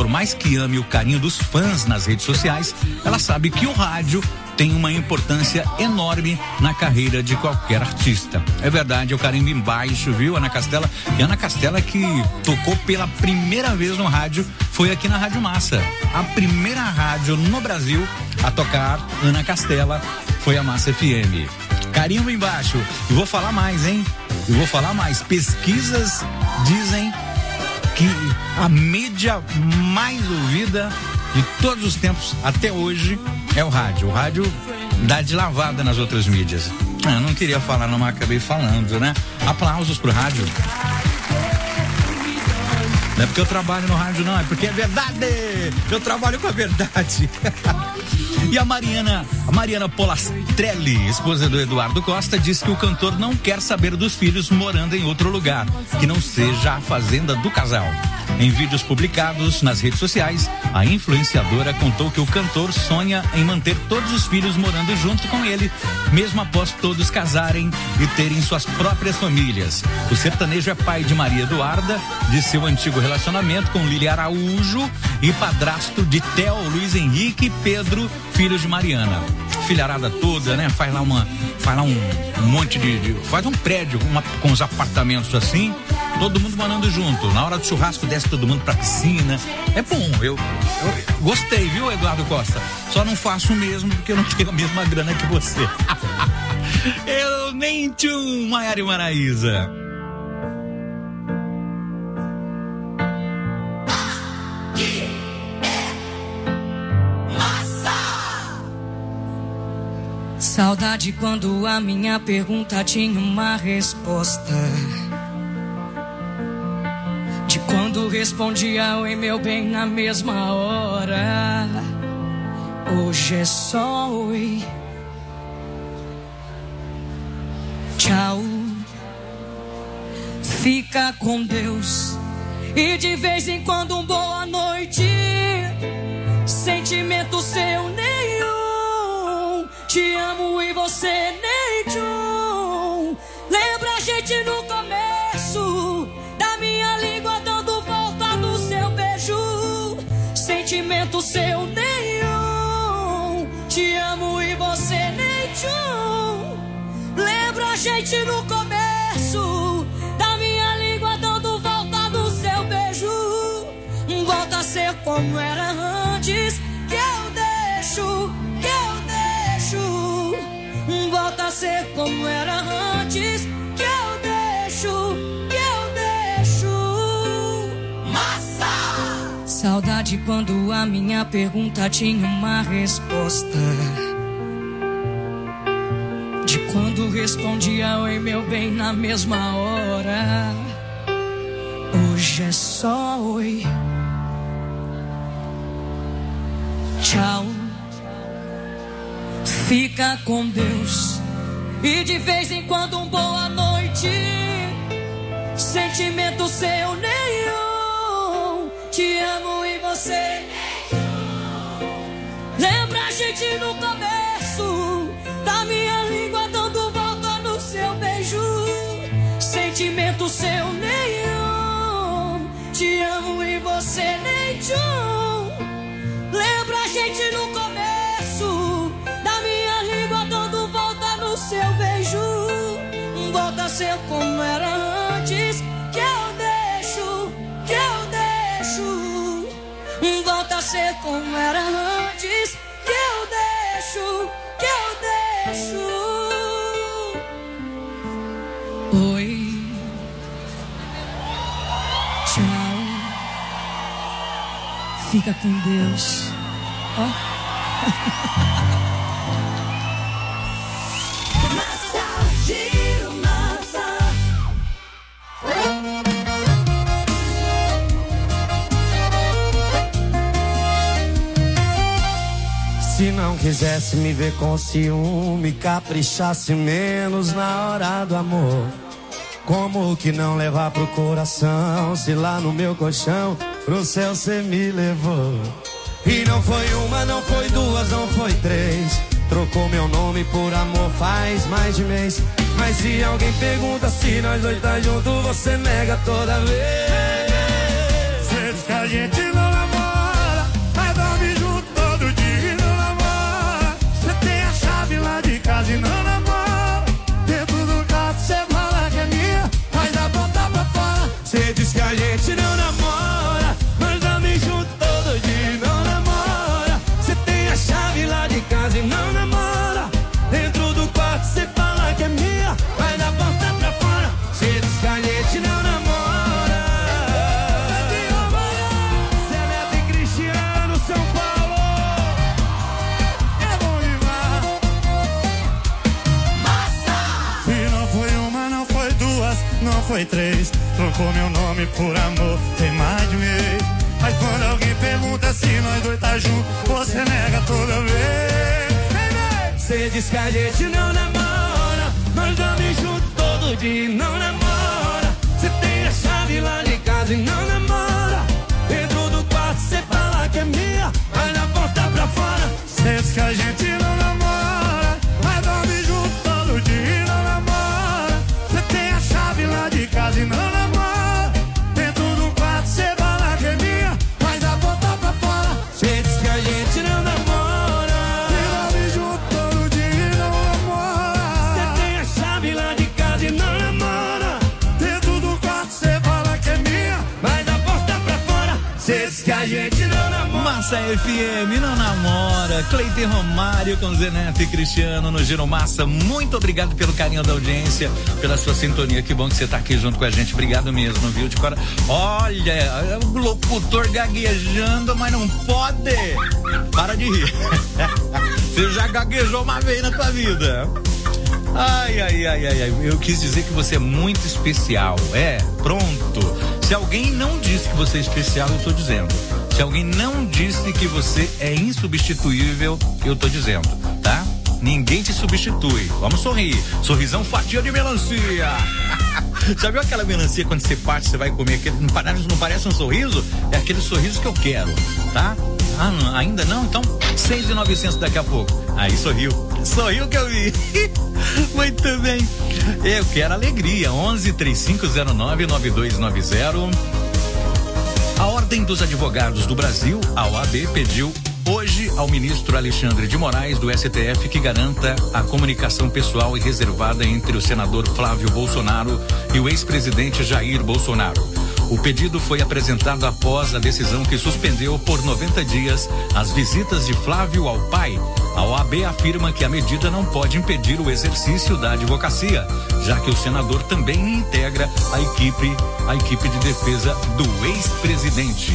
por mais que ame o carinho dos fãs nas redes sociais, ela sabe que o rádio tem uma importância enorme na carreira de qualquer artista. É verdade, eu carimbo embaixo, viu, Ana Castela? E Ana Castela que tocou pela primeira vez no rádio foi aqui na Rádio Massa. A primeira rádio no Brasil a tocar Ana Castela foi a Massa FM. Carimbo embaixo. E vou falar mais, hein? Pesquisas dizem que a mídia mais ouvida de todos os tempos até hoje é o rádio. O rádio dá de lavada nas outras mídias. Eu não queria falar, não, mas acabei falando, né? Aplausos pro rádio. Não é porque eu trabalho no rádio, não, é porque é verdade. Eu trabalho com a verdade. E a Mariana Polastrelli, esposa do Eduardo Costa, diz que o cantor não quer saber dos filhos morando em outro lugar, que não seja a fazenda do casal. Em vídeos publicados nas redes sociais, a influenciadora contou que o cantor sonha em manter todos os filhos morando junto com ele, mesmo após todos casarem e terem suas próprias famílias. O sertanejo é pai de Maria Eduarda, de seu antigo relacionamento com Lília Araújo, e padrasto de Theo, Luiz Henrique e Pedro, filhos de Mariana. Filharada toda, né? Faz lá um monte faz um prédio com os apartamentos assim, todo mundo morando junto. Na hora do churrasco desce todo mundo pra piscina. É bom, eu gostei, viu, Eduardo Costa? Só não faço mesmo porque eu não tenho a mesma grana que você. Eu nem tchum, Maiara e Maraísa. Saudade quando a minha pergunta tinha uma resposta. De quando respondia oi meu bem na mesma hora. Hoje é só oi, tchau, fica com Deus. E de vez em quando um boa noite. Sentimento seu nenhum. Te amo e você nem tchum. Lembra a gente no começo da minha língua dando volta no seu beijo. Sentimento seu nenhum. Te amo e você nem tchum. Lembra a gente no começo da minha língua dando volta no seu beijo. Volta a ser como era antes. Que eu deixo. Volta a ser como era antes. Que eu deixo. Massa! Saudade quando a minha pergunta tinha uma resposta. De quando respondia oi meu bem na mesma hora. Hoje é só oi, tchau, fica com Deus. E de vez em quando um boa noite. Sentimento seu nenhum. Te amo e você nenhum. Lembra a gente no começo da minha língua dando volta no seu beijo. Sentimento seu nenhum. Te amo e você nem tchum. Lembra a gente no começo da minha língua dando volta no seu beijo. Volta a ser como era antes. Que eu deixo. Volta a ser como era antes. Que eu deixo. Oi, tchau, fica com Deus. Se não quisesse me ver com ciúme, caprichasse menos na hora do amor. Como que não levar pro coração, se lá no meu colchão pro céu cê me levou? E não foi uma, não foi duas, não foi três. Trocou meu nome por amor faz mais de mês. Mas se alguém pergunta se nós dois tá junto, você nega toda vez. Cê diz que a gente não namora, trocou meu nome por amor, tem mais de um mês. Mas quando alguém pergunta se nós dois tá junto, você nega toda vez. Você diz que a gente não namora, nós dormimos juntos todo dia e não namora. Você tem a chave lá de casa e não namora. Dentro do quarto você fala que é minha, mas na porta pra fora. Você diz que a gente não namora, mas dorme junto todo dia e não namora. Você tem a chave lá de casa e não namora. Dentro do quarto você fala que é minha, mas na porta pra fora. Você diz que a gente não namora, e dorme junto todo dia e não namora. Você tem a chave lá de casa e não namora. Dentro do quarto você fala que é minha, mas na porta pra fora. Você diz que a gente não namora. Massa FM não namora. Cleiton Romário com Zé Neto e Cristiano no Giro Massa. Muito obrigado pelo carinho da audiência, pela sua sintonia. Que bom que você tá aqui junto com a gente. Obrigado mesmo, viu? De cora... Olha, o locutor gaguejando, mas não pode. Para de rir. Você já gaguejou uma vez na tua vida. Ai. Eu quis dizer que você é muito especial. Pronto. Se alguém não disse que você é especial, eu tô dizendo. Se alguém não disse que você é insubstituível, eu tô dizendo, tá? Ninguém te substitui. Vamos sorrir. Sorrisão fatia de melancia. Já viu aquela melancia quando você parte, você vai comer aquele, não parece um sorriso? É aquele sorriso que eu quero, tá? Ah, não, ainda não? Então, 6.900 daqui a pouco. Aí sorriu. Sorriu que eu vi. Muito bem. Eu quero alegria. 11-3509-9290. A Ordem dos Advogados do Brasil, a OAB, pediu hoje ao ministro Alexandre de Moraes do STF que garanta a comunicação pessoal e reservada entre o senador Flávio Bolsonaro e o ex-presidente Jair Bolsonaro. O pedido foi apresentado após a decisão que suspendeu por 90 dias as visitas de Flávio ao pai. A OAB afirma que a medida não pode impedir o exercício da advocacia, já que o senador também integra a equipe de defesa do ex-presidente.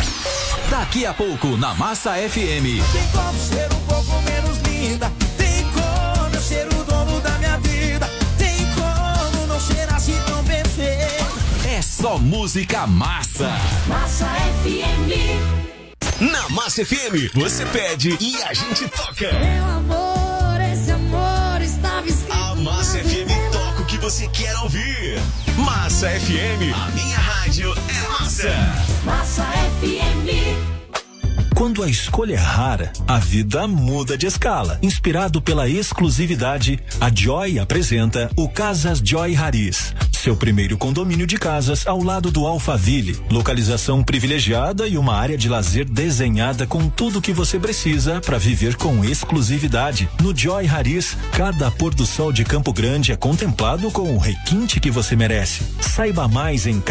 Daqui a pouco na Massa FM. Tem como ser um pouco menos linda, tem como eu ser o dono da minha vida, tem como não ser assim tão perfeito. É só música massa. Massa FM. Na Massa FM, você pede e a gente toca. Meu amor, esse amor estava escrito. A Massa FM toca o que você quer ouvir. Massa FM, a minha rádio é massa. Massa FM. Quando a escolha é rara, a vida muda de escala. Inspirado pela exclusividade, a Joy apresenta o Casas Joy Haris. Seu primeiro condomínio de casas ao lado do Alphaville. Localização privilegiada e uma área de lazer desenhada com tudo que você precisa para viver com exclusividade. No Joy Haris, cada pôr do sol de Campo Grande é contemplado com o requinte que você merece. Saiba mais em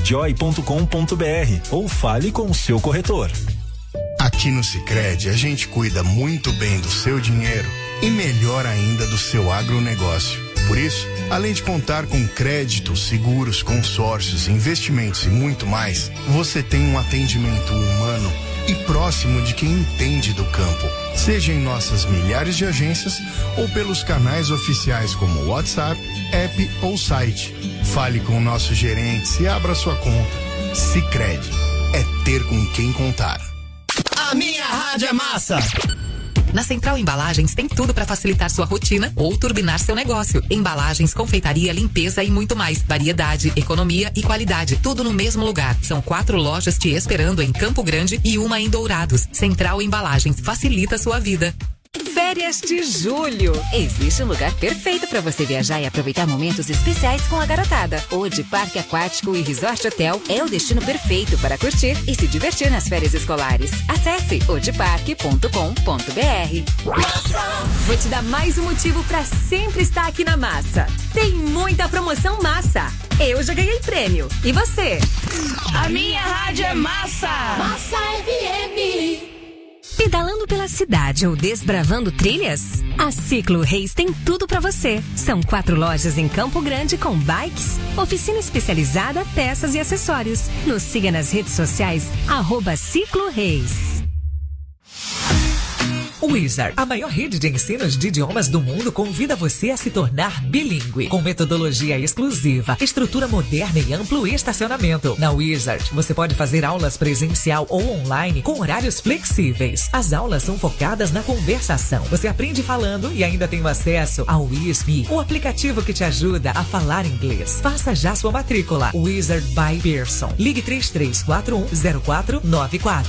casasjoy.com.br ou fale com o seu corretor. Aqui no Sicredi a gente cuida muito bem do seu dinheiro e melhor ainda do seu agronegócio. Por isso, além de contar com crédito, seguros, consórcios, investimentos e muito mais, você tem um atendimento humano e próximo de quem entende do campo. Seja em nossas milhares de agências ou pelos canais oficiais como WhatsApp, app ou site. Fale com o nosso gerente e abra sua conta. Sicredi é ter com quem contar. A minha rádio é massa. Na Central Embalagens tem tudo para facilitar sua rotina ou turbinar seu negócio. Embalagens, confeitaria, limpeza e muito mais. Variedade, economia e qualidade. Tudo no mesmo lugar. São 4 lojas te esperando em Campo Grande e uma em Dourados. Central Embalagens facilita sua vida. Férias de julho. Existe um lugar perfeito para você viajar e aproveitar momentos especiais com a garotada. Odi Parque Aquático e Resort Hotel é o destino perfeito para curtir e se divertir nas férias escolares. Acesse odiparque.com.br. Vou te dar mais um motivo para sempre estar aqui na Massa. Tem muita promoção massa. Eu já ganhei prêmio. E você? A minha rádio é massa. Massa FM. Pedalando pela cidade ou desbravando trilhas? A Ciclo Reis tem tudo para você. São 4 lojas em Campo Grande com bikes, oficina especializada, peças e acessórios. Nos siga nas redes sociais @Ciclo Reis. Wizard, a maior rede de ensinos de idiomas do mundo, convida você a se tornar bilíngue, com metodologia exclusiva, estrutura moderna e amplo estacionamento. Na Wizard, você pode fazer aulas presencial ou online com horários flexíveis. As aulas são focadas na conversação. Você aprende falando e ainda tem acesso ao WISP, o aplicativo que te ajuda a falar inglês. Faça já sua matrícula. Wizard by Pearson. Ligue 33410494.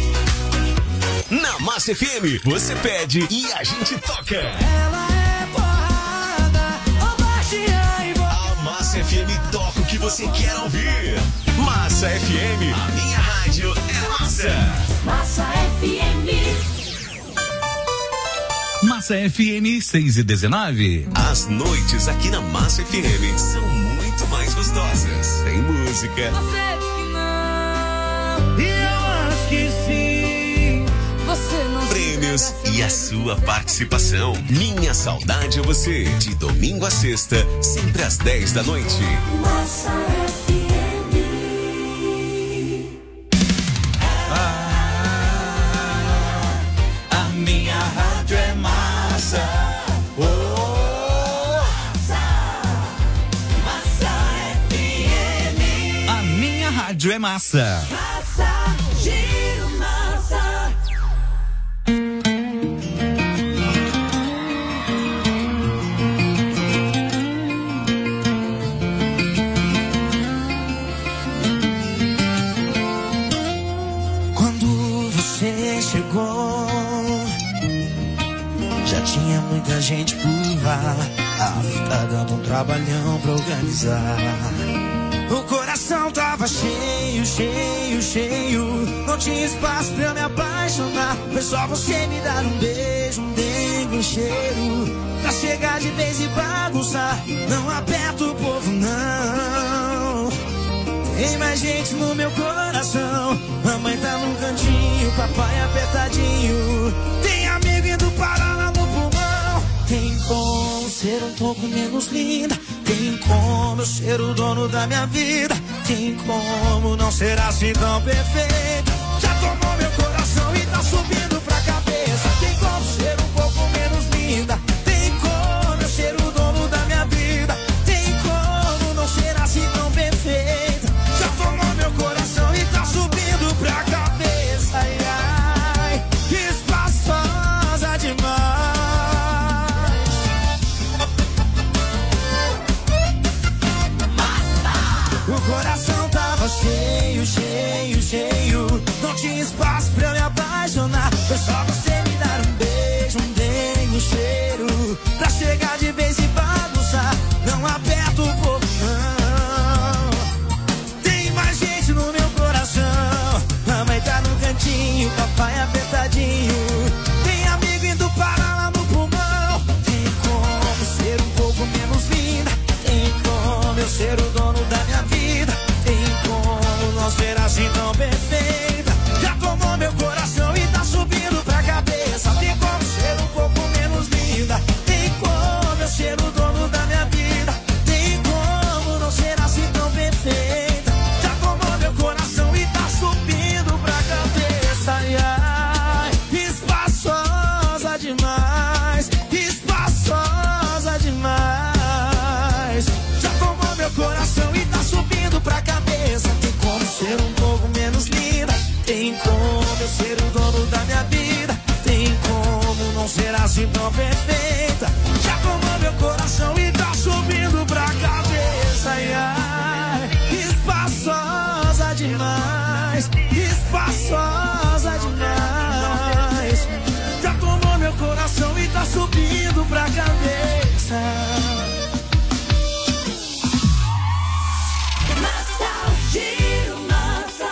Na Massa FM, você pede e a gente toca. Ela é porrada, ô baixinha e vou... A Massa FM toca o que você quer ouvir. Massa FM, a minha rádio é massa. Massa FM. Massa FM 6h19. As noites aqui na Massa FM são muito mais gostosas. Tem música. Você diz que não. E eu acho que sim. Você não Prêmios e a sua participação. Minha saudade é você. De domingo a sexta, sempre às 10 da noite. Massa FM. A minha rádio é massa. Massa FM. A minha rádio é massa. Massa, giro massa. Quando você chegou, já tinha muita gente por lá. Tá dando um trabalhão pra organizar. O coração tava cheio, cheio, cheio. Não tinha espaço pra eu me apaixonar. Foi só você me dar um beijo, um dengue, um cheiro, pra chegar de vez e bagunçar. Não aperta o povo, não. Tem mais gente no meu coração. Mamãe tá num cantinho, papai apertadinho. Tem amigo indo parar lá no pulmão. Tem como ser um pouco menos linda. Tem como eu ser o dono da minha vida. Tem como não ser assim tão perfeita. Já tomou meu coração e tá subindo pra cabeça. Tem como ser um pouco menos linda. Tem como eu ser o dono da minha vida. Tem como não ser assim tão perfeita. Já tomou meu coração e tá subindo pra cabeça. Ai, ai, espaçosa demais. O coração tava cheio, cheio, cheio. Não tinha espaço pra eu me apaixonar. Foi só você me dar um beijo, um dengue, um cheiro, pra chegar de vez e bagunçar. Não aperta o povo, não. Tem mais gente no meu coração. Mamãe tá no cantinho, papai apertadinho. Tem amigo indo parar lá no pulmão. Tem como ser um pouco menos linda. Tem como eu ser o dono da minha vida. Tem como não ser assim tão perfeita. Já tomou meu coração e tá subindo pra cabeça. Tem como ser um pouco menos linda. Tem como eu ser o dono da minha vida. Tem como não ser assim tão perfeita. Já tomou meu coração e tá subindo pra cabeça. Ai, ai, espaçosa demais. Espaçosa demais. Já tomou meu coração e tá subindo pra cabeça. Tem como ser um pouco menos linda. Tem como eu ser o dono da minha vida. Tem como não ser assim tão perfeita. Já tomou meu coração e tá subindo pra cabeça. Ai, ai, espaçosa demais. Espaçosa demais. Já tomou meu coração e tá subindo pra cabeça. Massa, giro massa.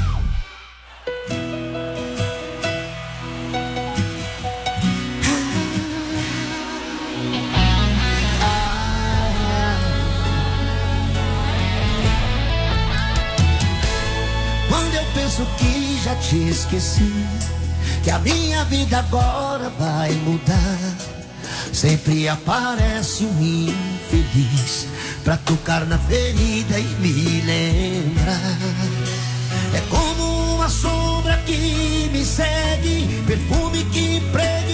Quando eu penso que já te esqueci, que a minha vida agora vai mudar, sempre aparece um infeliz pra tocar na ferida e me lembrar. É como uma sombra que me segue, perfume que prega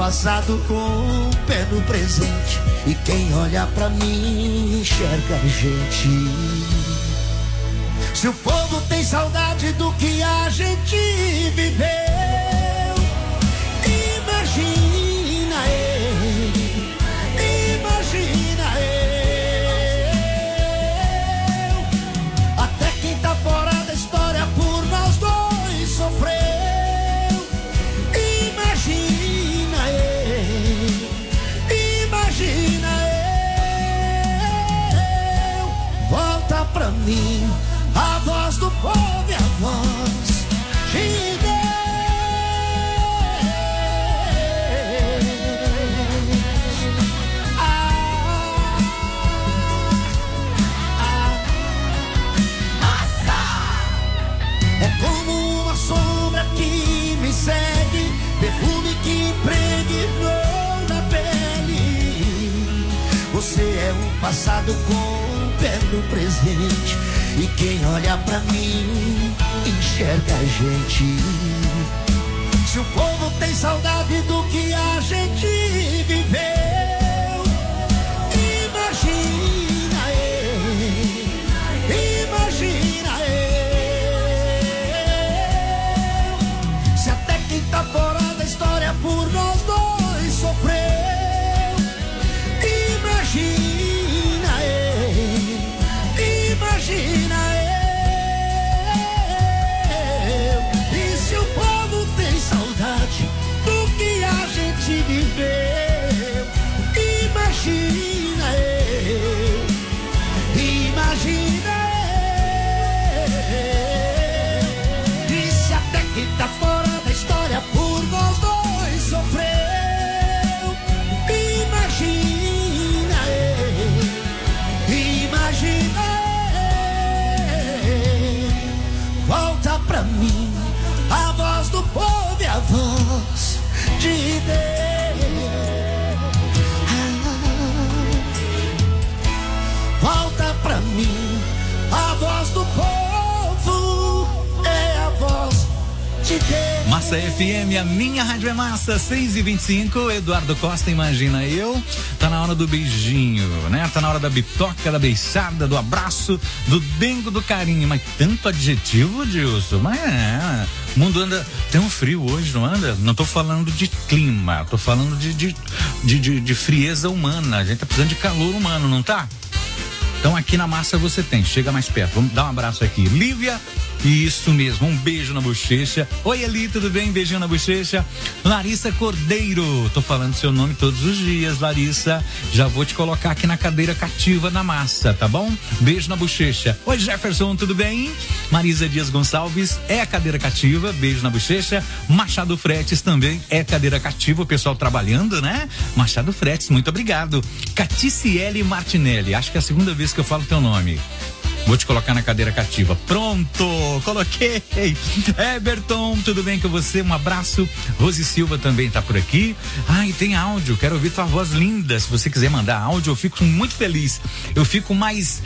passado com o pé no presente. E quem olha pra mim enxerga a gente. Se o povo tem saudade do que a gente viveu, imagina eu, imagina eu. Até quem tá fora da história por nós dois sofreu. Imagina eu, imagina eu. Volta pra mim a voz do povo e a voz de Deus. É como uma sombra que me segue, perfume que impregnou na pele. Você é o passado com o pé no presente. E quem olha pra mim enxerga a gente. Se o povo tem saudade do que a gente viveu, imagina eu, imagina eu. Se até quem tá fora da história por nós dois sofreu, imagina eu, imagina eu. E se o povo tem saudade do que a gente viveu, imagina eu, imagina eu. E se até quem tá fora da história por nós dois sofreu, imagina eu, imagina eu. Volta pra mim a voz do povo e a voz de Deus. Volta pra mim a voz do povo, é a voz de Deus. Massa FM, a minha rádio é massa, 6h25, Eduardo Costa, imagina eu. Tá na hora do beijinho, né? Tá na hora da bitoca, da beiçada, do abraço, do dengo, do carinho. Mas tanto adjetivo, Dilson. Mas o mundo anda, tem um frio hoje, não anda? Não tô falando de clima, tô falando de frieza humana. A gente tá precisando de calor humano, não tá? Então aqui na massa você tem, chega mais perto, vamos dar um abraço aqui. Lívia, isso mesmo, um beijo na bochecha. Oi Eli, tudo bem? Beijinho na bochecha. Larissa Cordeiro, tô falando seu nome todos os dias, Larissa. Já vou te colocar aqui na cadeira cativa na massa, tá bom? Beijo na bochecha. Oi Jefferson, tudo bem? Marisa Dias Gonçalves é a cadeira cativa, beijo na bochecha. Machado Fretes também é cadeira cativa, o pessoal trabalhando, né? Machado Fretes, muito obrigado. Caticiele Martinelli, acho que é a segunda vez que eu falo teu nome. Vou te colocar na cadeira cativa. Pronto, coloquei. Everton, tudo bem com você? Um abraço. Rose Silva também tá por aqui. E tem áudio, quero ouvir tua voz linda. Se você quiser mandar áudio, eu fico muito feliz. Eu fico mais...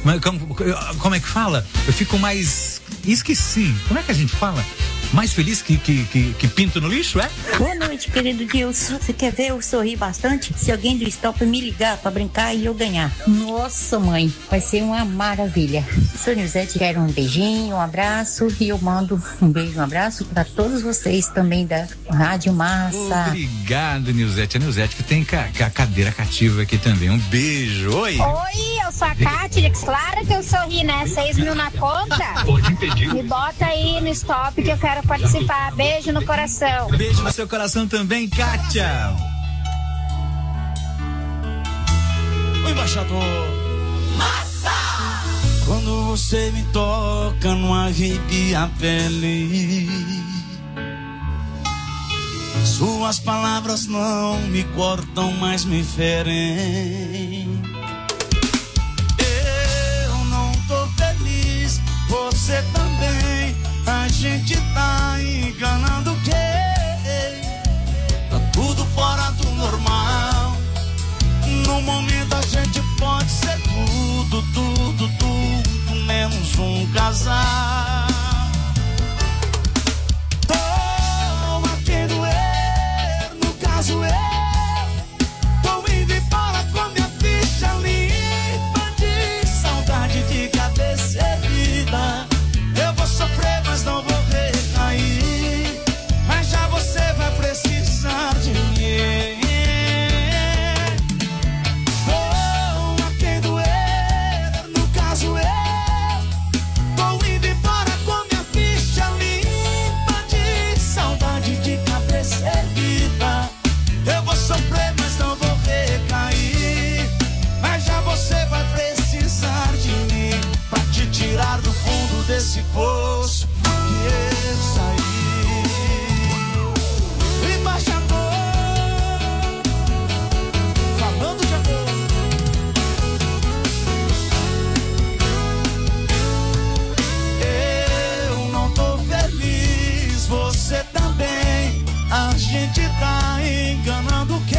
Como é que fala? Eu fico mais... Esqueci. Como é que a gente fala? Mais feliz que pinto no lixo, é? Boa noite, querido Dilson. Você quer ver eu sorrir bastante? Se alguém do Stop me ligar pra brincar e eu ganhar. Nossa, mãe, vai ser uma maravilha. Sou Nilzete, quero um beijinho, um abraço e eu mando um beijo, um abraço pra todos vocês também da Rádio Massa. Obrigado, Nilzete. A Nilzete que tem a cadeira cativa aqui também. Um beijo. Oi. Oi, eu sou a Kátia. Claro que eu sorri, né? 6 mil na conta. Pode impedir. Me bota aí no Stop que eu quero participar. Beijo no coração. Beijo no seu coração também, Kátia. Oi, embaixador. Massa! Quando você me toca, não arrepia a pele. Suas palavras não me cortam, mas me ferem. Eu não tô feliz, você também. A gente tá enganando quem? Tá tudo fora do normal. No momento a gente pode ser tudo, menos um casal. Toma quem doer, no caso eu. desse poço que eu saí. Embaixador, falando de amor. Eu não tô feliz, você também. A gente tá enganando quem?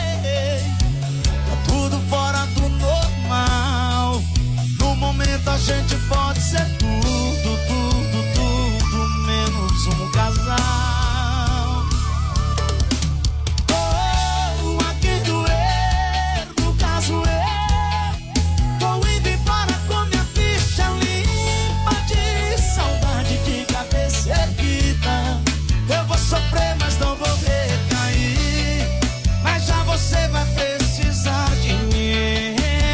Tá tudo fora do normal. No momento a gente pode ser tudo, tudo, tudo, menos um casal. Oh, a quem doer, no caso eu tô indo embora com minha ficha limpa de saudade de cabeça erguida. Eu vou sofrer, mas não vou recair. Mas já você vai precisar de mim.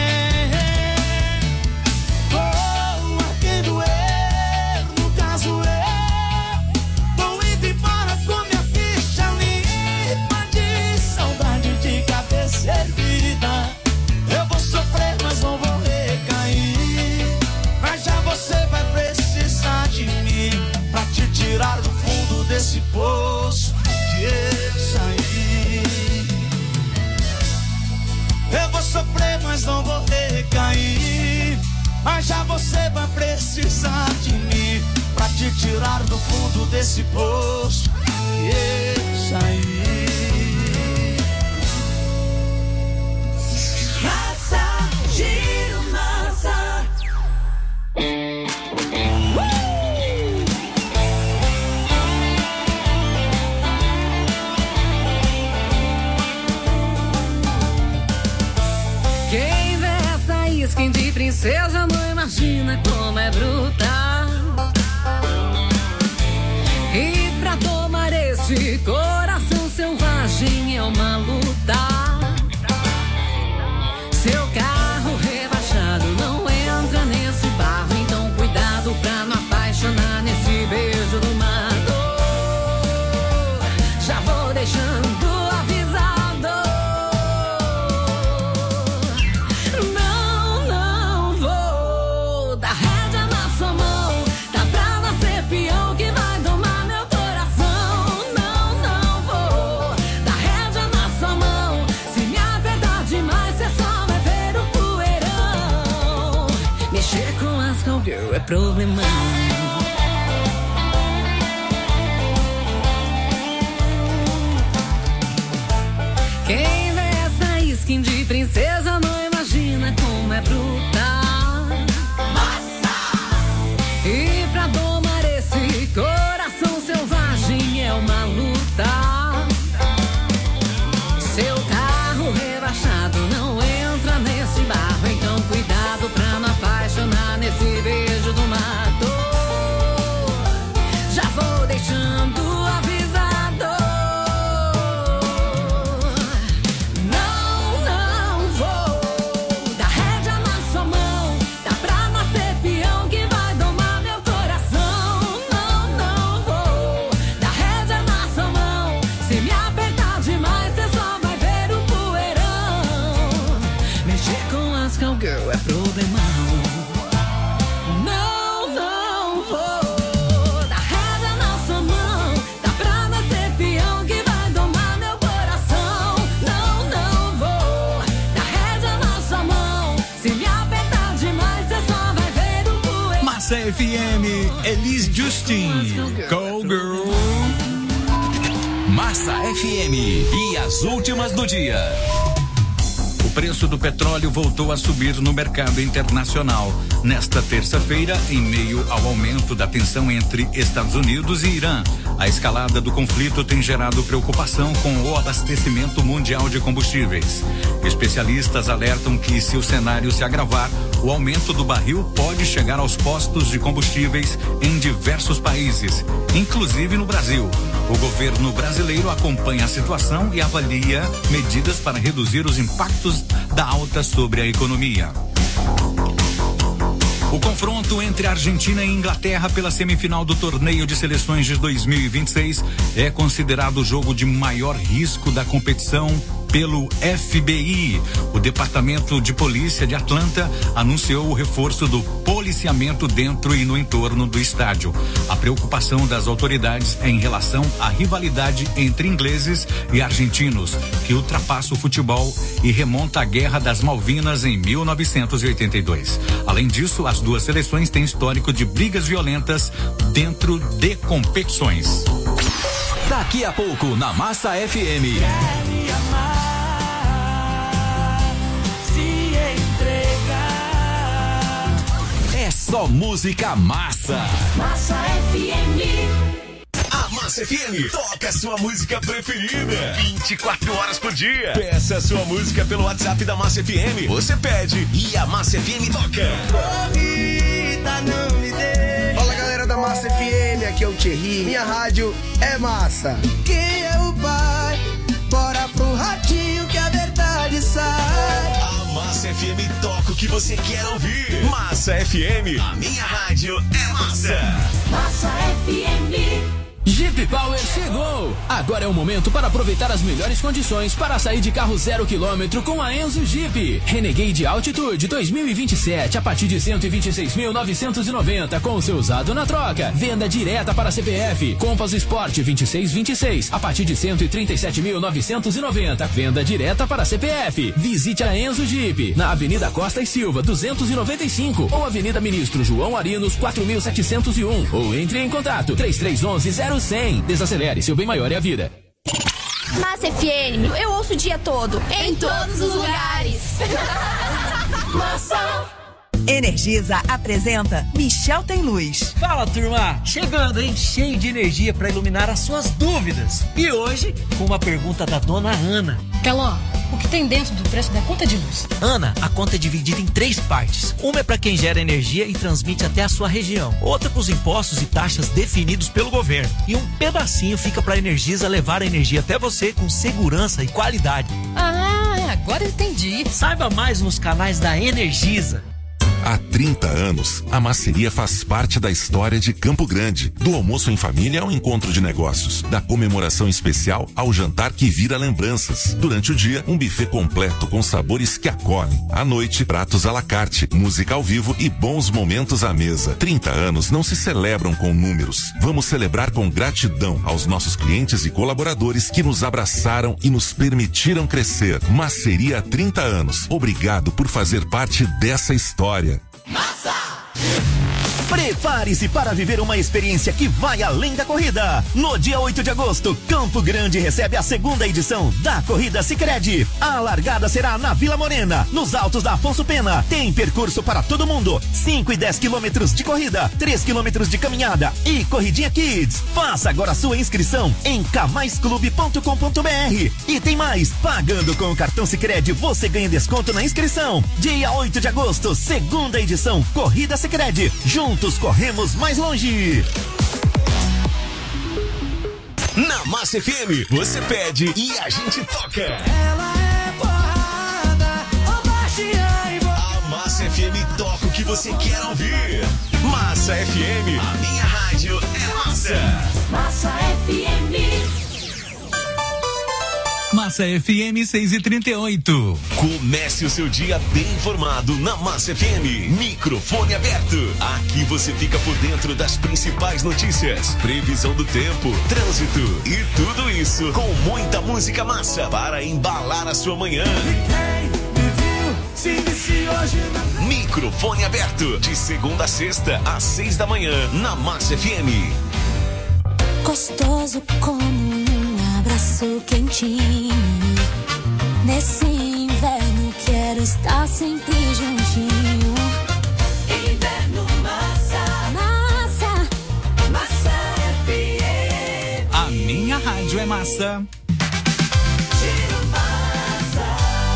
Oh, a quem doer, no caso eu tô indo embora com minha ficha limpa de saudade de cabeça erguida. Eu vou sofrer, mas não vou recair. Mas já você vai precisar de mim pra te tirar do fundo desse poço que eu saí. Eu vou sofrer, mas não vou recair. Mas já você vai precisar de mim pra te tirar do fundo desse poço que eu saí. Massa, giro massa. Quem vê essa skin de princesa não imagina como é brutal. E pra tomar esse coração selvagem é uma luta. Seu carro rebaixado não entra nesse barro, então cuidado pra não apaixonar nesse beijo do mato. Já vou deixando avisado. Não vou dar rédea na sua mão. Tá pra nascer peão que vai domar meu coração. Não vou dar rédea na sua mão. Se me apertar demais, cê só vai ver o poeirão. Mexer com as cowgirl é problemão. Quem vê essa skin de princesa não imagina como é brutal. E pra domar esse coração selvagem é uma luta. Seu carro rebaixado não entra nesse barro, então cuidado pra não apaixonar nesse beijo do mato. Já vou deixando avisado. Não vou dar rédea na sua mão. Tá pra nascer peão que vai domar meu coração. Não vou dar rédea na sua mão. Se me apertar demais, cê só vai ver o poeirão. Mexer com as cowgirl é problemão. Não vou dar rédea na sua mão. Tá pra nascer peão que vai domar meu coração. Não vou dar rédea na sua mão. Se me apertar demais, cê só vai ver o poeirão. Massa FM, Elis Justin, Cowgirl. Massa FM e as últimas do dia. O preço do petróleo voltou a subir no mercado internacional nesta terça-feira, em meio ao aumento da tensão entre Estados Unidos e Irã. A escalada do conflito tem gerado preocupação com o abastecimento mundial de combustíveis. Especialistas alertam que, se o cenário se agravar, o aumento do barril pode chegar aos postos de combustíveis em diversos países, inclusive no Brasil. O governo brasileiro acompanha a situação e avalia medidas para reduzir os impactos da alta sobre a economia. O confronto entre Argentina e Inglaterra pela semifinal do torneio de seleções de 2026 é considerado o jogo de maior risco da competição pelo FBI. O Departamento de Polícia de Atlanta anunciou o reforço do policiamento dentro e no entorno do estádio. A preocupação das autoridades é em relação à rivalidade entre ingleses e argentinos, que ultrapassa o futebol e remonta à Guerra das Malvinas em 1982. Além disso, as duas seleções têm histórico de brigas violentas dentro de competições. Daqui a pouco, na Massa FM. É só música massa. Massa FM. A Massa FM toca a sua música preferida 24 horas por dia. Peça a sua música pelo WhatsApp da Massa FM. Você pede e a Massa FM toca. Corrida não me deixa. Fala, galera da Massa FM, aqui é o Thierry. Minha rádio é massa. Quem é o pai? Bora pro ratinho que a verdade sai. A Massa FM toca o que você quer ouvir. Massa FM, a minha rádio é massa. Massa FM. Jeep Power chegou! Agora é o momento para aproveitar as melhores condições para sair de carro 0 km com a Enzo Jeep. Renegade Altitude 2027 a partir de 126.990 com o seu usado na troca. Venda direta para CPF. Compass Sport 2626 a partir de 137.990. Venda direta para CPF. Visite a Enzo Jeep na Avenida Costa e Silva 295 ou Avenida Ministro João Arinos 4701 ou entre em contato 3311 0100. Desacelere, seu bem maior é a vida. Massa FM, eu ouço o dia todo, em todos os lugares. Massa. Energisa apresenta Michel Tem Luz. Fala, turma! Chegando, hein? Cheio de energia para iluminar as suas dúvidas. E hoje, com uma pergunta da dona Ana. Caló, o que tem dentro do preço da conta de luz? Ana, a conta é dividida em 3 partes. Uma é para quem gera energia e transmite até a sua região. Outra para os impostos e taxas definidos pelo governo. E um pedacinho fica para a Energisa levar a energia até você com segurança e qualidade. Ah, agora eu entendi. Saiba mais nos canais da Energisa. Há 30 anos, a Maceria faz parte da história de Campo Grande. Do almoço em família ao encontro de negócios. Da comemoração especial ao jantar que vira lembranças. Durante o dia, um buffet completo com sabores que acolhem. À noite, pratos à la carte, música ao vivo e bons momentos à mesa. 30 anos não se celebram com números. Vamos celebrar com gratidão aos nossos clientes e colaboradores que nos abraçaram e nos permitiram crescer. Maceria há 30 anos. Obrigado por fazer parte dessa história. Massa! Prepare-se para viver uma experiência que vai além da corrida. No dia 8 de agosto, Campo Grande recebe a 2ª edição da Corrida Sicredi. A largada será na Vila Morena, nos Altos da Afonso Pena. Tem percurso para todo mundo, 5 e 10 quilômetros de corrida, 3 quilômetros de caminhada e corridinha Kids. Faça agora sua inscrição em camaisclube.com.br. E tem mais, pagando com o cartão Sicredi você ganha desconto na inscrição. Dia 8 de agosto, 2ª edição Corrida Sicredi. Juntos corremos mais longe. Na Massa FM, você pede e a gente toca. Ela é porrada, ô baixinha e A Massa FM toca o que você quer ouvir. Massa FM, a minha rádio é massa. Massa FM. Massa FM 6h38. Comece o seu dia bem informado na Massa FM. Microfone aberto. Aqui você fica por dentro das principais notícias, previsão do tempo, trânsito e tudo isso com muita música massa para embalar a sua manhã. Microfone aberto de segunda a sexta às 6 da manhã na Massa FM. Gostoso como um abraço quentinho. Nesse inverno quero estar sempre juntinho. Inverno massa. Massa. Massa FM. A minha rádio é massa. Giro massa.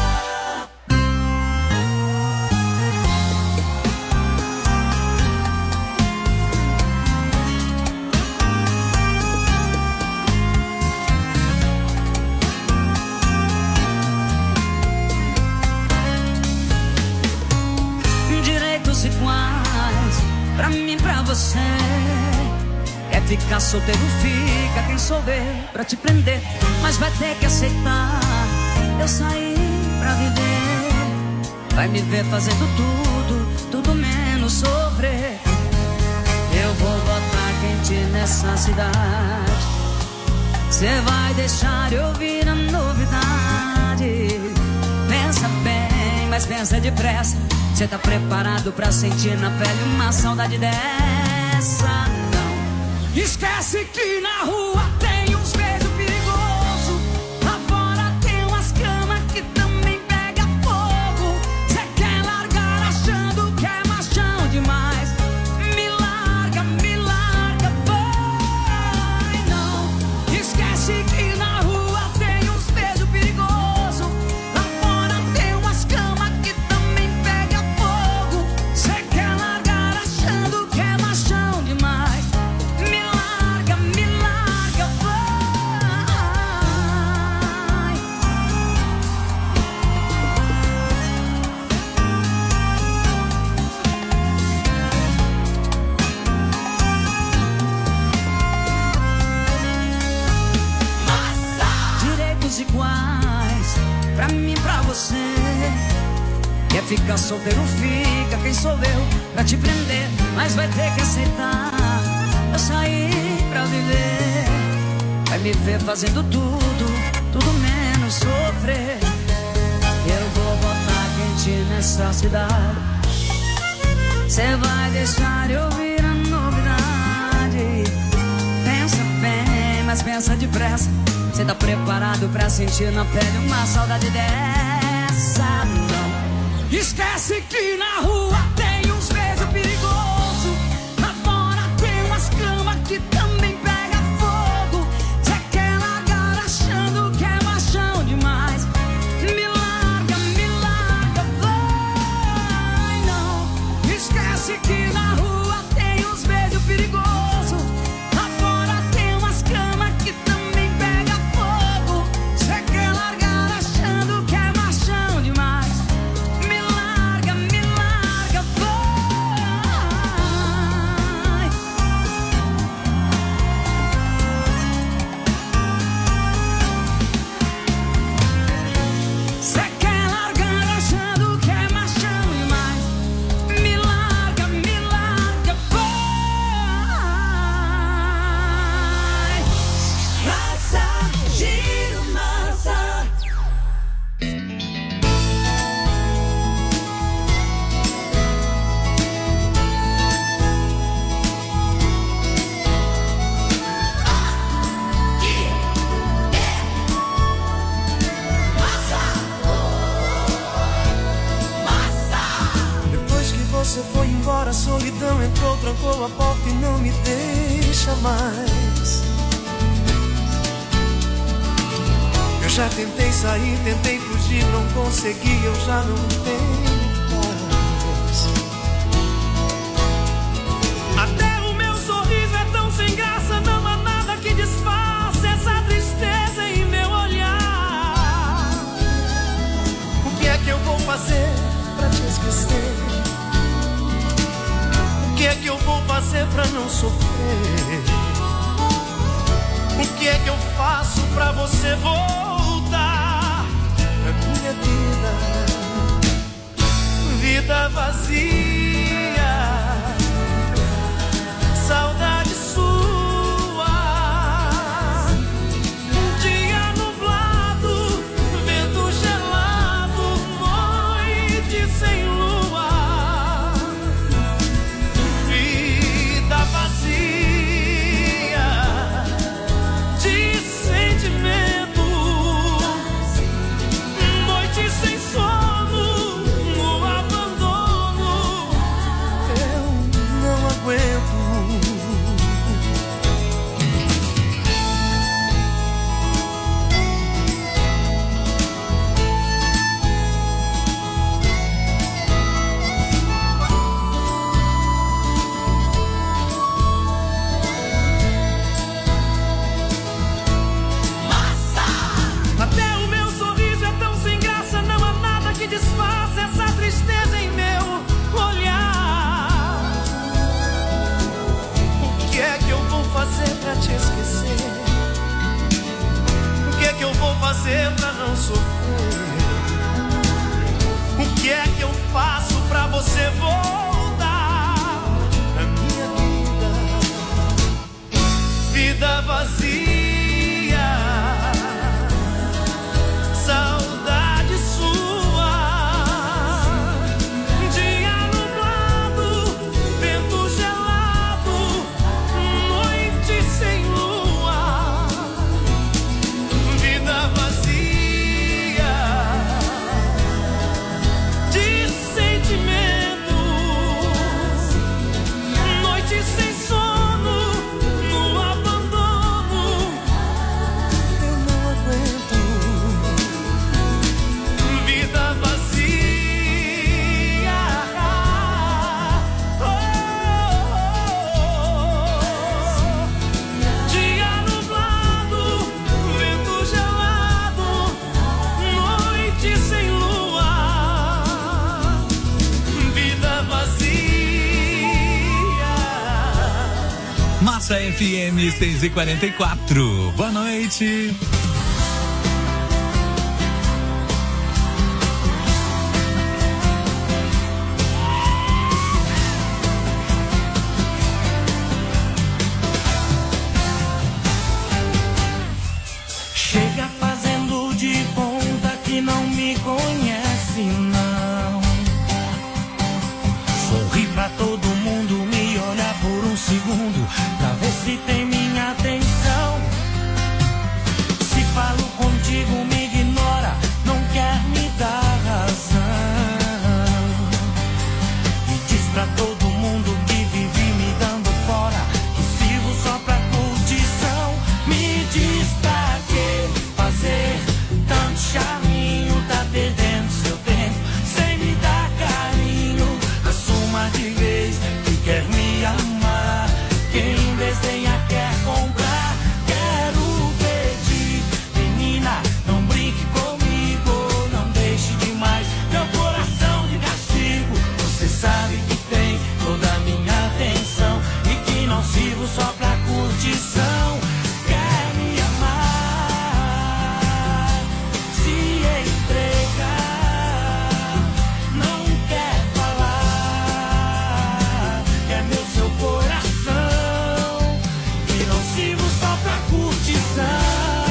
Direitos iguais pra mim, pra você. Quer ficar solteiro, fica. Quem souber pra te prender, mas vai ter que aceitar Eu saí pra viver. Vai me ver fazendo tudo menos sofrer. Eu vou botar quente nessa cidade. Cê vai deixar eu ouvir a novidade. Pensa bem, mas pensa depressa. Cê tá preparado pra sentir na pele uma saudade dessa? Não. Esquece que na rua tem uns beijos perigosos. Lá fora tem umas camas que também pega fogo. Cê quer largar achando que é machão demais. Me larga, vai não. Esquece que na rua tem uns beijos perigosos. Lá fora tem umas camas que também pega fogo. Cê quer largar achando que é machão demais. Me larga, vai. Direitos iguais pra mim e pra você. Quer ficar solteiro, fica. Quem sou eu pra te prender? Mas vai ter que aceitar. Eu saí pra viver. Vai me ver fazendo tudo menos sofrer. Eu vou botar quente nessa cidade. Cê vai deixar eu ouvir a novidade. Pensa bem, mas pensa depressa. Cê tá preparado pra sentir na pele uma saudade dessa? Não. Esquece que na rua tem uns beijos perigosos. Lá fora tem umas camas que também pega fogo. Cê quer largar achando que é machão demais. Me larga, vai não. Esquece que na rua tem uns beijos perigosos. Lá fora tem umas camas que também pega fogo. Cê quer largar achando que é machão demais. Me larga, vai. Cê quer largar achando que é machão demais. Me larga, vai. Massa, giro massa. Depois que você foi embora, a solidão entrou, trancou a porta e não me deixa mais. Eu já tentei sair, tentei fugir, não consegui, eu já não tenho paz. Até o meu sorriso é tão sem graça, não há nada que disfarce essa tristeza em meu olhar. O que é que eu vou fazer pra te esquecer? O que é que eu vou fazer pra não sofrer? O que é que eu faço pra você voltar pra minha vida vazia, saudade sua. Dia nublado, vento gelado, noite sem lua. Vida vazia de sentimento, noite sem sono, no abandono. Eu não aguento. Até o meu sorriso é tão sem graça, não há nada que disfarce essa tristeza em meu olhar. O que é que eu vou fazer pra te esquecer? O que é que eu vou fazer pra não sofrer? você voltar pra minha vida. Vida vazia, saudade sua. Dia nublado, vento gelado, noite sem lua. Vida vazia de sentimentos, noite sem sono, no abandono. Eu não aguento. Vida vazia. Dia nublado, vento gelado, noite sem lua. Vida vazia. Massa FM 6h44. Boa noite. Chega fazendo de conta que não me conhece, não. Sorri pra todo mundo, me olhar por um segundo, pra ver se tem minha atenção. Se falo contigo, me ignora, não quer me dar razão. E diz pra todo mundo que vive me dando fora, que sirvo só pra curtição. Me diz pra que fazer tanto charminho, tá perdendo seu tempo sem me dar carinho. Assuma de vez que quer me amar, quem desdenha quer comprar. Quero pedir, menina, não brinque comigo, não deixe demais meu coração de castigo. Você sabe que tem toda a minha atenção e que não sirvo só pra curtição. Quer me amar, se entregar, não quer falar. Quer meu seu coração, que não sirvo só pra curtição.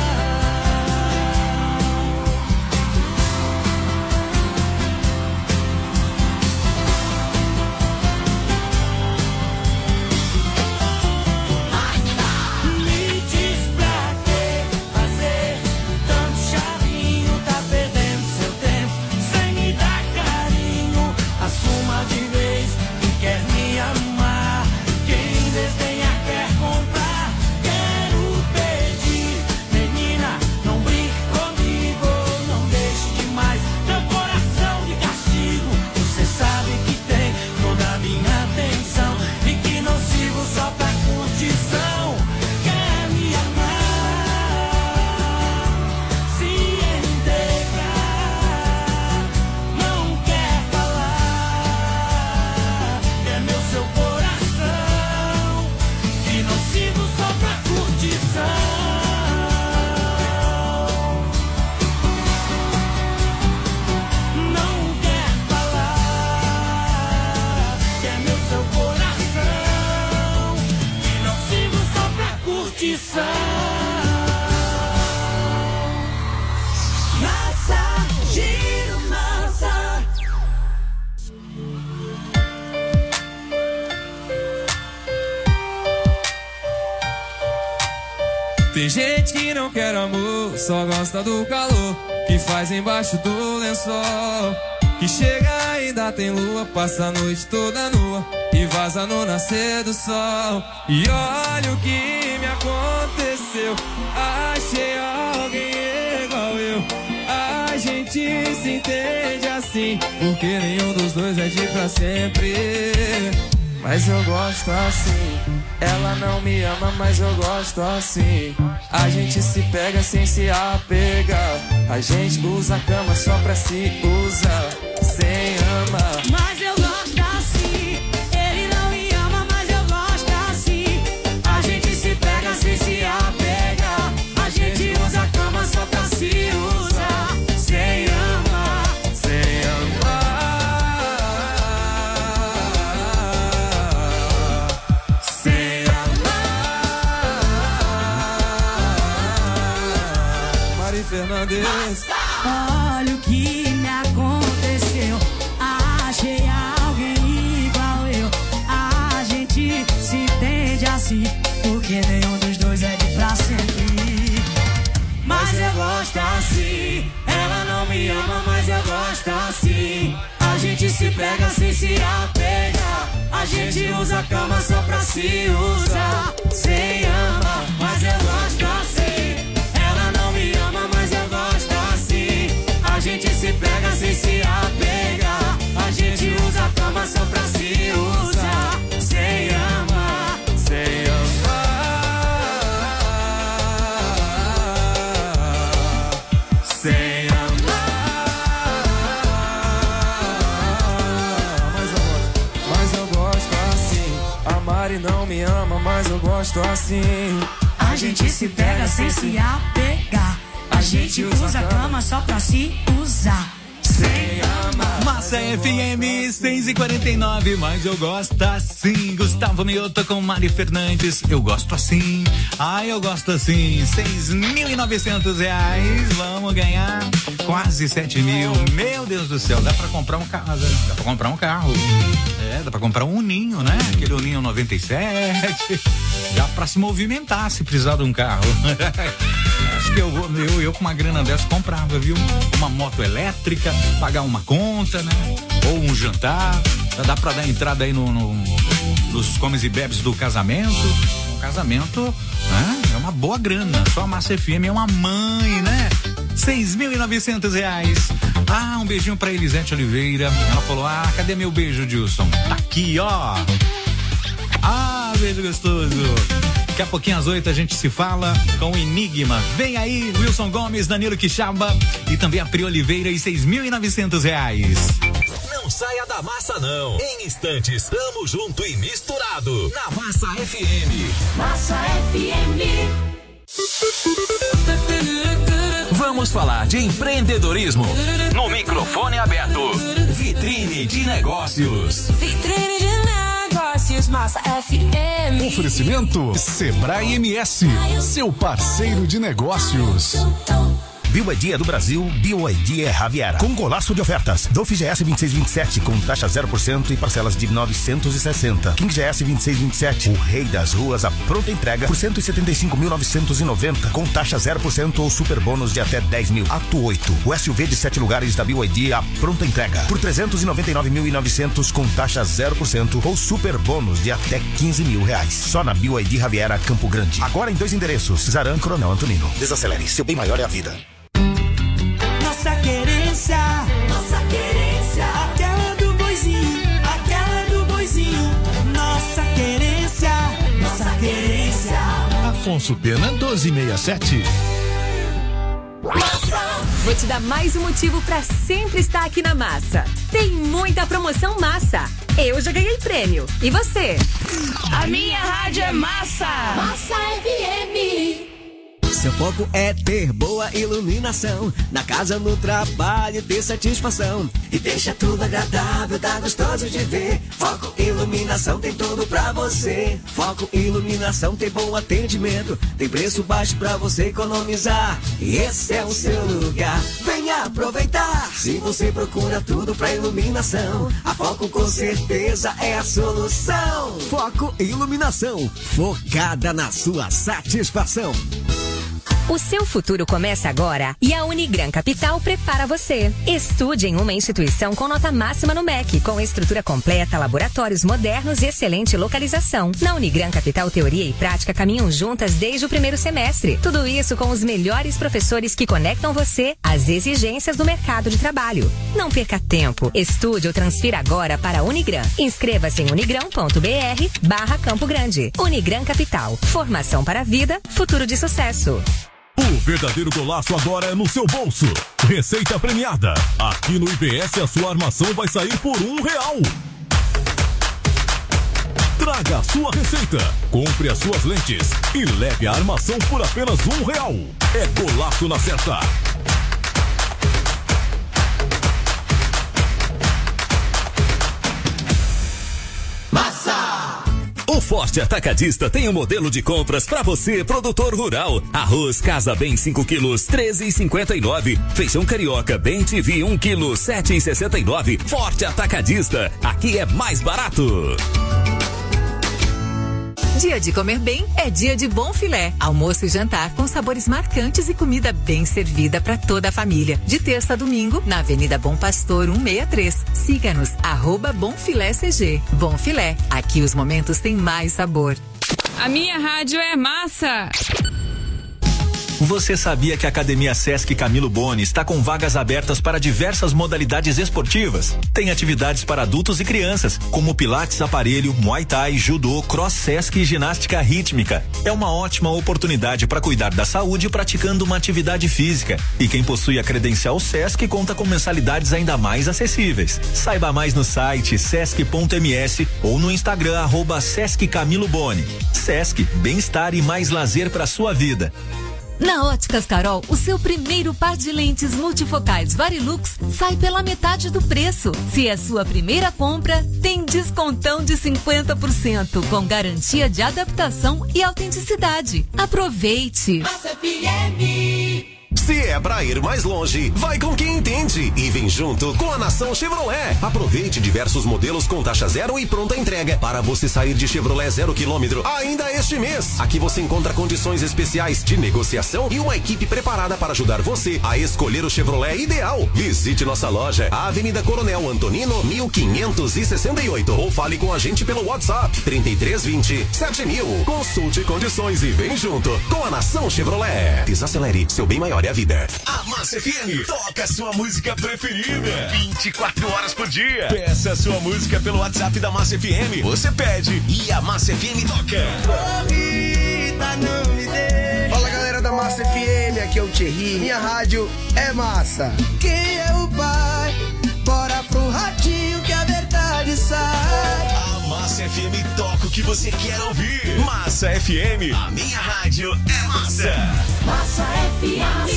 Me diz pra que fazer tanto charminho, tá perdendo seu tempo sem me dar carinho. Assuma de vez que quer me amar, quem desdenha quer comprar. Quero pedir, menina, não brinque comigo, não deixe demais meu coração de castigo. Você sabe que tem toda a minha atenção e que não sirvo só pra curtição. Quer me amar, se entregar, não quer falar. Quer meu seu coração, que não sirvo só pra curtição. Não quer falar. Quer meu seu coração, que não sirvo só pra curtição. Massa, giro massa. Tem gente que não quer amor, só gosta do calor que faz embaixo do lençol. Que chega ainda tem lua, passa a noite toda nua e vaza no nascer do sol. E olha o que me aconteceu, achei alguém igual eu. A gente se entende assim, porque nenhum dos dois é de pra sempre. Mas eu gosto assim. Ela não me ama, mas eu gosto assim. A gente se pega sem se apegar. A gente usa a cama só pra se usar, sem amar. Mas eu gosto assim. Ele não me ama, mas eu gosto assim. A gente se pega sem se apegar. A gente usa a cama só pra se usar, sem amar. Sem amar. Fernandes. Olha o que me aconteceu. Achei alguém igual eu. A gente se entende assim, porque nenhum dos dois é de pra sempre. Mas eu gosto assim. Ela não me ama, mas eu gosto assim. A gente se pega sem se apegar. A gente usa a cama só pra se usar. Sem ama, mas eu gosto assim. Ela não me ama, mas eu gosto assim. A gente se pega sem se apegar. A gente usa a cama só pra se usar. Sem ama, Sem amar. sem Mas eu gosto assim. A Mari não me ama, mas eu gosto assim. A gente se pega sem se apegar. A gente usa a cama só pra se usar. Sem amar. Massa FM 6h49, mas eu gosto assim. Gustavo Mioto com Mari Fernandes. Eu gosto assim. Ai, eu gosto assim. R$6.900. Vamos ganhar quase 7 mil. Meu Deus do céu, dá pra comprar um carro. Dá pra comprar um carro. É, dá pra comprar um Uninho, né? Aquele Uninho 97. Dá pra se movimentar se precisar de um carro. Acho que eu com uma grana dessa comprava, viu? Uma moto elétrica, pagar uma conta, né? Ou um jantar. Dá pra dar entrada aí nos comes e bebes do casamento. Um casamento, né? É uma boa grana. Só a Massa FM é uma mãe, né? R$6.900. Ah, um beijinho pra Elisete Oliveira. Ela falou: ah, cadê meu beijo, Dilson? Tá aqui, ó. Ah, beijo gostoso. Daqui a pouquinho às 8 a gente se fala com o Enigma. Vem aí, Wilson Gomes, Danilo Quixaba e também a Pri Oliveira e R$6.900. Não saia da massa não. Em instantes, tamo junto e misturado na Massa FM. Massa FM. Vamos falar de empreendedorismo no microfone aberto. Vitrine de negócios. Vitrine de negócios, Massa FM. Oferecimento Sebrae MS, seu parceiro de negócios. BYD é do Brasil, BYD é Javiera. Com golaço de ofertas. Dolphin GS 2627 com taxa 0% e parcelas de 960. King GS 2627, o rei das ruas, a pronta entrega por 175.990 com taxa 0% ou super bônus de até 10 mil. Ato 8, o SUV de 7 lugares da BYD, a pronta entrega por 399.900 com taxa 0% ou super bônus de até 15 mil reais. Só na BYD Javiera Campo Grande. Agora em 2 endereços, Zaran, Coronel Antonino. Desacelere, seu bem maior é a vida. Nossa querência, aquela do boizinho, nossa querência, Afonso Pena 1267. Vou te dar mais um motivo pra sempre estar aqui na Massa. Tem muita promoção massa. Eu já ganhei prêmio. E você? A minha rádio é Massa. Massa FM. Seu foco é ter boa iluminação. Na casa, no trabalho, ter satisfação. E deixa tudo agradável, tá gostoso de ver. Foco Iluminação tem tudo pra você. Foco Iluminação tem bom atendimento. Tem preço baixo pra você economizar. E esse é o seu lugar. Venha aproveitar. Se você procura tudo pra iluminação, a Foco com certeza é a solução. Foco Iluminação, focada na sua satisfação. O seu futuro começa agora e a Unigran Capital prepara você. Estude em uma instituição com nota máxima no MEC, com estrutura completa, laboratórios modernos e excelente localização. Na Unigran Capital, teoria e prática caminham juntas desde o primeiro semestre. Tudo isso com os melhores professores que conectam você às exigências do mercado de trabalho. Não perca tempo. Estude ou transfira agora para a Unigran. Inscreva-se em unigran.br/Campo Grande. Unigran Capital. Formação para a vida, futuro de sucesso. O verdadeiro golaço agora é no seu bolso. Receita premiada. Aqui no IBS a sua armação vai sair por R$1. Traga a sua receita, compre as suas lentes e leve a armação por apenas R$1. É golaço na certa. Forte Atacadista tem um modelo de compras para você, produtor rural. Arroz Casa Bem 5 quilos, 13,59. Feijão carioca Bem TV 1 quilo, 7,69. Forte Atacadista, aqui é mais barato. Dia de comer bem é dia de Bom Filé. Almoço e jantar com sabores marcantes e comida bem servida para toda a família. De terça a domingo, na Avenida Bom Pastor 163. Siga-nos, @BomFiléCG. Bom Filé, aqui os momentos têm mais sabor. A minha rádio é massa. Você sabia que a Academia Sesc Camilo Boni está com vagas abertas para diversas modalidades esportivas? Tem atividades para adultos e crianças, como pilates aparelho, muay thai, judô, cross Sesc e ginástica rítmica. É uma ótima oportunidade para cuidar da saúde praticando uma atividade física. E quem possui a credencial Sesc conta com mensalidades ainda mais acessíveis. Saiba mais no site sesc.ms ou no Instagram @Sesc Camilo Boni. Sesc, bem-estar e mais lazer para sua vida. Na Óticas Carol, o seu primeiro par de lentes multifocais Varilux sai pela metade do preço. Se é sua primeira compra, tem descontão de 50%, com garantia de adaptação e autenticidade. Aproveite! Se é pra ir mais longe, vai com quem entende e vem junto com a Nação Chevrolet. Aproveite diversos modelos com taxa zero e pronta entrega para você sair de Chevrolet 0 km ainda este mês. Aqui você encontra condições especiais de negociação e uma equipe preparada para ajudar você a escolher o Chevrolet ideal. Visite nossa loja, Avenida Coronel Antonino, 1568, ou fale com a gente pelo WhatsApp 3320 7000. Consulte condições e vem junto com a Nação Chevrolet. Desacelere, seu bem maior é a vida. A Massa FM toca a sua música preferida 24 horas por dia. Peça a sua música pelo WhatsApp da Massa FM. Você pede e a Massa FM toca. Fala galera da Massa FM, aqui é o Thierry. Minha rádio é massa. Quem é o pai? Bora pro ratinho que a verdade sai. A Massa FM toca o que você quer ouvir. Massa FM, a minha rádio é massa. Massa FM.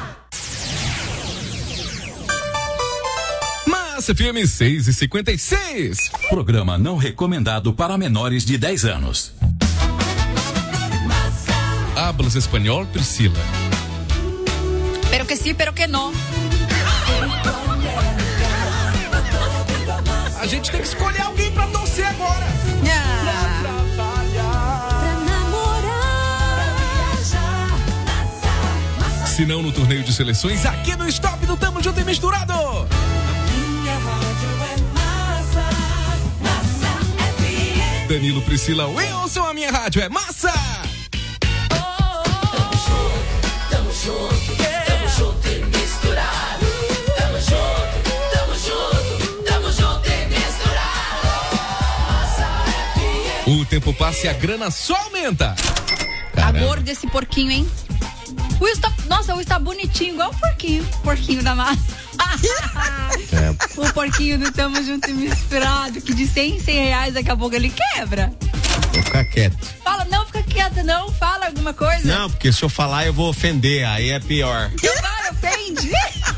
Massa FM 6:56. Programa não recomendado para menores de 10 anos. Hablas espanhol, Priscila? Pero que sí, pero que no. A gente tem que escolher alguém pra torcer agora. Se não no torneio de seleções, aqui no Stop do Tamo Junto e Misturado. Danilo, Priscila, Wilson, a minha rádio é massa. Tamo junto e misturado. Tamo junto e misturado. O tempo passa e a grana só aumenta. A cor desse porquinho, hein? O Will tá, nossa, o Will tá bonitinho, igual o porquinho. Porquinho da massa. O porquinho do Tamo Junto e Misturado, que de 100 em 100 reais daqui a pouco ele quebra. Vou ficar quieto. Fala, não, fica quieta, não. Fala alguma coisa. Não, porque se eu falar eu vou ofender, aí é pior. Ofende.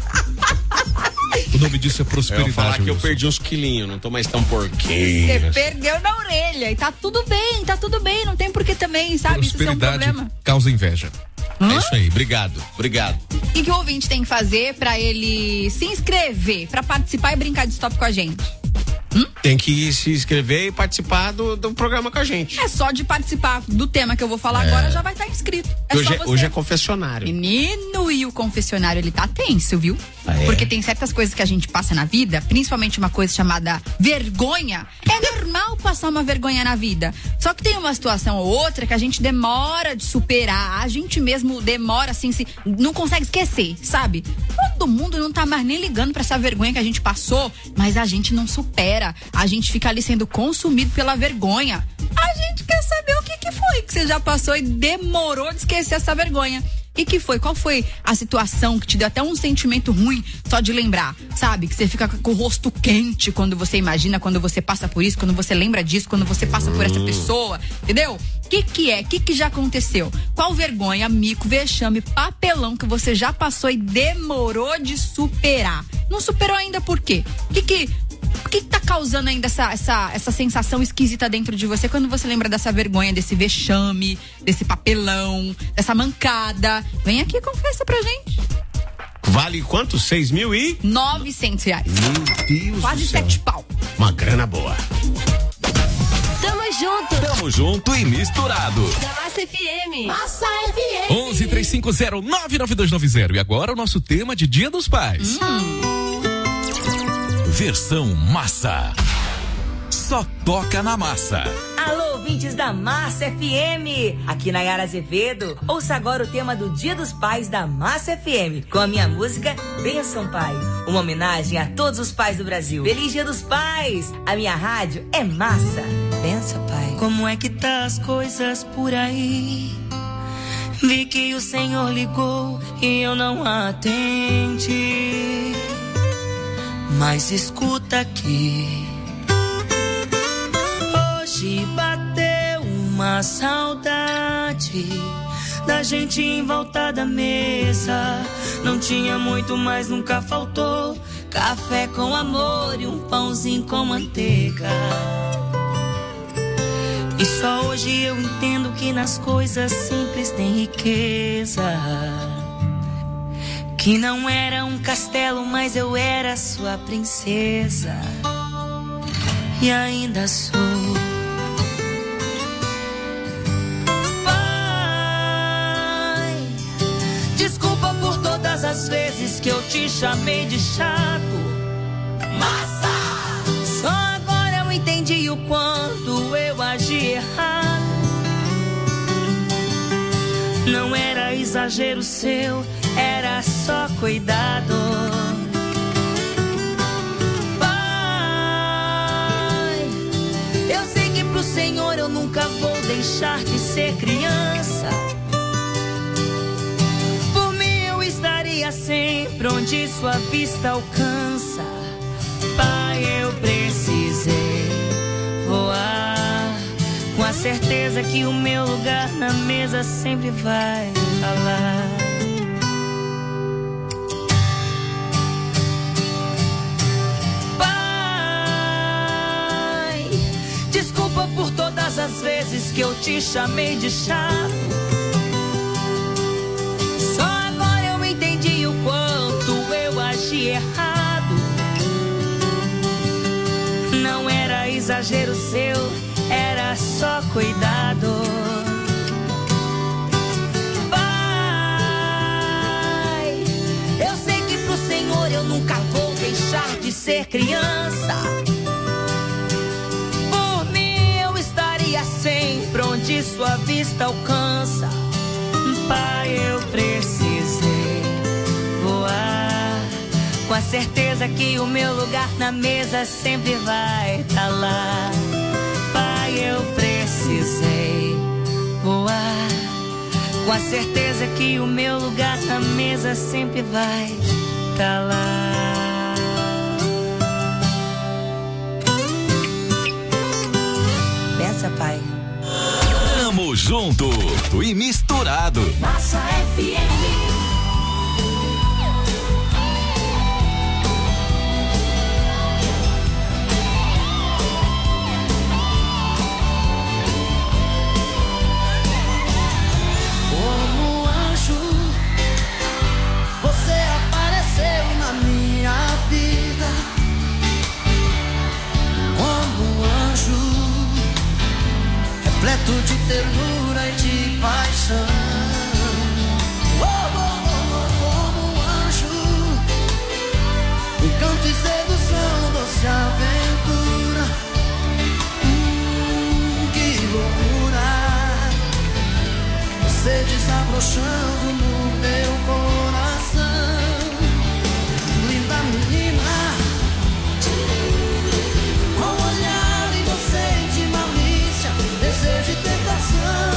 O nome disso é prosperidade. Eu vou falar que eu Wilson. perdi uns quilinhos, não tô mais tão porquinho. Você perdeu na orelha e tá tudo bem, não tem porquê também, sabe? Isso é um Prosperidade problema. causa inveja. É isso aí, obrigado. O que o ouvinte tem que fazer pra ele se inscrever, pra participar e brincar de stop com a gente? Tem que se inscrever e participar do programa com a gente. É só de participar do tema que eu vou falar agora, já vai estar inscrito. Hoje é confessionário. Menino, e o confessionário, ele tá tenso, viu? Porque tem certas coisas que a gente passa na vida, principalmente uma coisa chamada vergonha. É normal passar uma vergonha na vida. Só que tem uma situação ou outra que a gente demora de superar. A gente mesmo demora, assim, não consegue esquecer, sabe? Todo mundo não tá mais nem ligando pra essa vergonha que a gente passou, mas a gente não supera. A gente fica ali sendo consumido pela vergonha. A gente quer saber o que foi que você já passou e demorou de esquecer essa vergonha. E que foi? Qual foi a situação que te deu até um sentimento ruim só de lembrar? Sabe? Que você fica com o rosto quente quando você imagina, quando você passa por isso, quando você lembra disso, quando você passa por essa pessoa. Entendeu? O que é? O que já aconteceu? Qual vergonha, mico, vexame, papelão que você já passou e demorou de superar? Não superou ainda por quê? O que tá causando ainda essa sensação esquisita dentro de você quando você lembra dessa vergonha, desse vexame, desse papelão, dessa mancada? Vem aqui e confessa pra gente. Vale quanto? 6.900 reais. Meu Deus Quase do céu. 7 pau. Uma grana boa. Tamo junto. Tamo junto e misturado. Da Massa FM. Massa FM. 1135099290. E agora o nosso tema de Dia dos Pais. Versão massa. Só toca na massa. Alô, ouvintes da Massa FM. Aqui Nayara Azevedo. Ouça agora o tema do Dia dos Pais da Massa FM com a minha música Benção Pai. Uma homenagem a todos os pais do Brasil. Feliz Dia dos Pais. A minha rádio é massa. Benção Pai. Como é que tá as coisas por aí? Vi que o Senhor ligou e eu não atendi. Mas escuta aqui. Hoje bateu uma saudade da gente em volta da mesa. Não tinha muito, mas nunca faltou café com amor e um pãozinho com manteiga. E só hoje eu entendo que nas coisas simples tem riqueza. Que não era um castelo, mas eu era sua princesa. E ainda sou. Pai, desculpa por todas as vezes que eu te chamei de chato. Massa! Só agora eu entendi o quanto eu agi errado. Não era exagero seu, era só cuidado. Pai, eu sei que pro Senhor eu nunca vou deixar de ser criança. Por mim eu estaria sempre onde sua vista alcança. Pai, eu precisei voar com a certeza que o meu lugar na mesa sempre vai falar. Pai, desculpa por todas as vezes que eu te chamei de chato. Só agora eu entendi o quanto eu agi errado. Não era exagero seu, era só cuidado. Pai, eu sei que pro Senhor eu nunca vou deixar de ser criança. Por mim eu estaria sempre onde sua vista alcança. Pai, eu precisei voar com a certeza que o meu lugar na mesa sempre vai estar lá. Pai, eu precisei voar com a certeza que o meu lugar na mesa sempre vai estar lá. Pensa, Pai. Tamo junto e misturado. Massa FM. Repleto de ternura e de paixão. Como um anjo, encanto e sedução, doce aventura. Que loucura, você desabrochando no meu coração. Linda menina, com olhar inocente, malícia, desejo e tentação,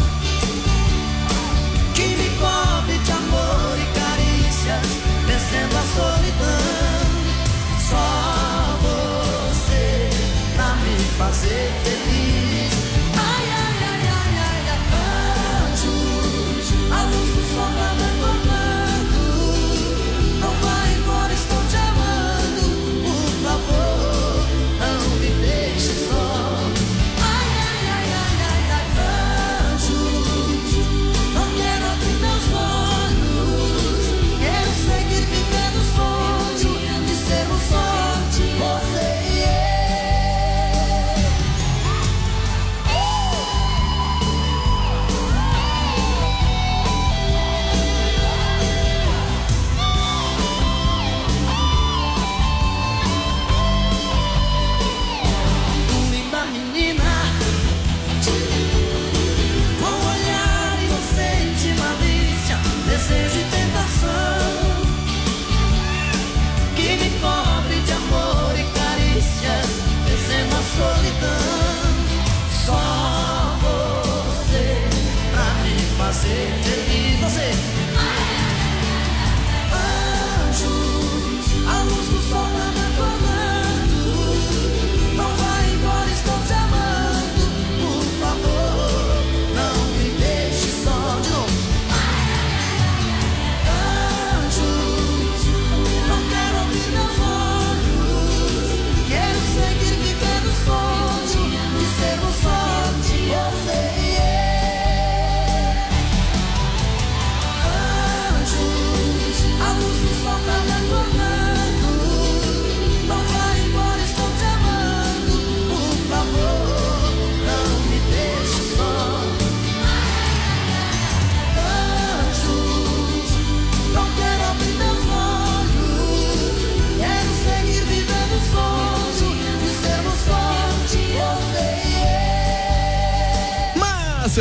que me cobre de amor e carícias, vencendo a solidão. Só você pra me fazer feliz. Ai, ai, ai, ai, ai, anjos, a luz do sol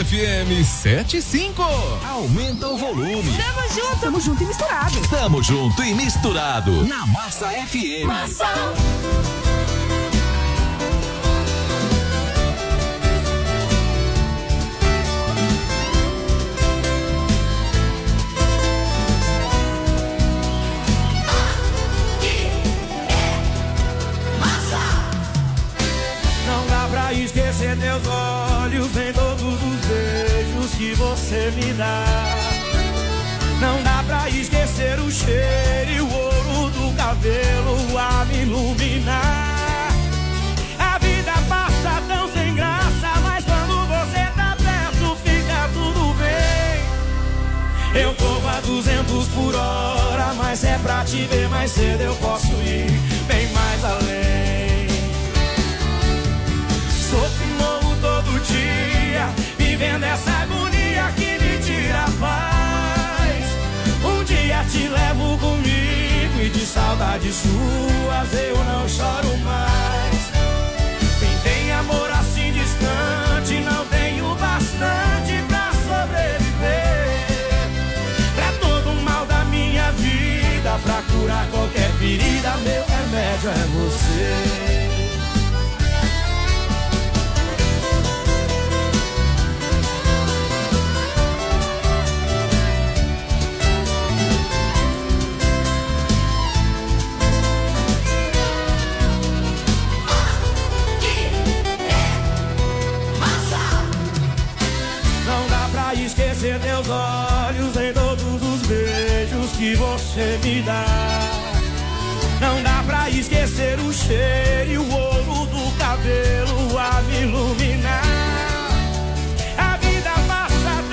Massa FM 75. Aumenta o volume. Tamo junto e misturado. Tamo junto e misturado na Massa FM. Massa. Não dá pra esquecer teus olhos, nem todos os beijos que você me dá. Não dá pra esquecer o cheiro e o ouro do cabelo a me iluminar. A vida passa tão sem graça, mas quando você tá perto fica tudo bem. Eu corro a 200 por hora, mas é pra te ver mais cedo eu posso ir bem mais além. Sofro e morro todo dia, vivendo essa agonia que me tira a paz. Um dia te levo comigo e de saudades suas eu não choro mais. Quem tem amor assim distante não tem o bastante pra sobreviver. Pra todo o mal da minha vida, pra curar qualquer ferida, meu remédio é você. Esquecer teus olhos em todos os beijos que você me dá. Não dá pra esquecer o cheiro e o ouro do cabelo a me iluminar.